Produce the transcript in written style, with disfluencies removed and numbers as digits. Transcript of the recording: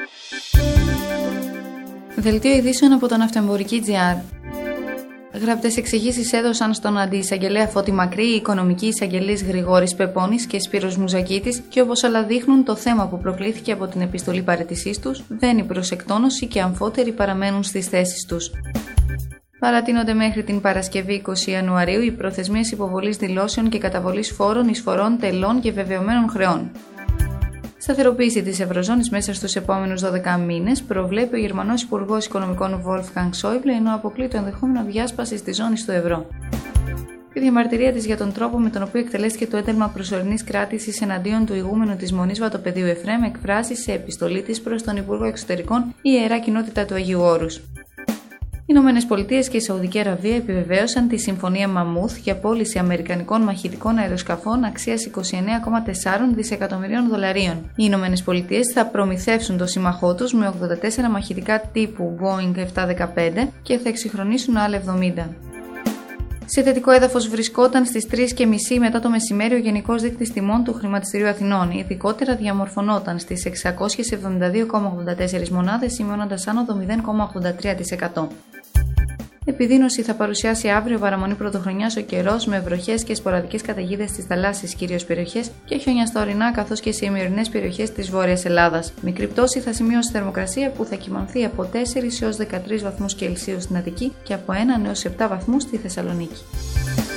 Δελτίο ειδήσεων από τον Αυτοεμπορική.gr. Γραπτές εξηγήσεις έδωσαν στον αντιεισαγγελέα Φώτη Μακρύ οι οικονομικοί εισαγγελείς Γρηγόρης Πεπώνης και Σπύρος Μουζακίτης, και όπως όλα δείχνουν, το θέμα που προκλήθηκε από την επιστολή παραιτησής τους βαίνει προς εκτόνωση και αμφότεροι παραμένουν στις θέσεις τους. Παρατείνονται μέχρι την Παρασκευή 20 Ιανουαρίου οι προθεσμίες υποβολής δηλώσεων και καταβολής φόρων, εισφορών, τελών και βεβαιωμένων χρεών. Σταθεροποίηση της Ευρωζώνης μέσα στους επόμενους 12 μήνες προβλέπει ο Γερμανός Υπουργός Οικονομικών Wolfgang Schäuble, ενώ αποκλεί το ενδεχόμενο διάσπασης της ζώνης του ευρώ. Η διαμαρτυρία της για τον τρόπο με τον οποίο εκτελέστηκε το ένταλμα προσωρινής κράτησης εναντίον του ηγούμενου της Μονής Βατοπεδίου Εφραίμ εκφράσει σε επιστολή της προς τον Υπουργό Εξωτερικών η Ιερά Κοινότητα του Αγίου Όρους. Οι Ηνωμένες Πολιτείες και η Σαουδική Αραβία επιβεβαίωσαν τη Συμφωνία Μαμούθ για πώληση αμερικανικών μαχητικών αεροσκαφών αξίας 29,4 δισεκατομμυρίων δολαρίων. Οι Ηνωμένες Πολιτείες θα προμηθεύσουν το σύμμαχό τους με 84 μαχητικά τύπου Boeing 715 και θα εξυγχρονίσουν άλλα 70. Σε θετικό έδαφος βρισκόταν στις 3:30 μετά το μεσημέρι ο Γενικός Δείκτης Τιμών του Χρηματιστηρίου Αθηνών. Ειδικότερα διαμορφωνόταν στις 672,84 μονάδες, σημειώνοντας άνοδο 0,83%. Επιδείνωση θα παρουσιάσει αύριο παραμονή πρωτοχρονιάς ο καιρός, με βροχές και σποραδικές καταιγίδες στις θαλάσσιες κυρίως περιοχές και χιόνια στα ορεινά καθώς και σε ημερινές περιοχές της Βόρειας Ελλάδας. Μικρή πτώση θα σημειώσει θερμοκρασία που θα κυμανθεί από 4 έως 13 βαθμούς Κελσίου στην Αττική και από 1 έως 7 βαθμούς στη Θεσσαλονίκη.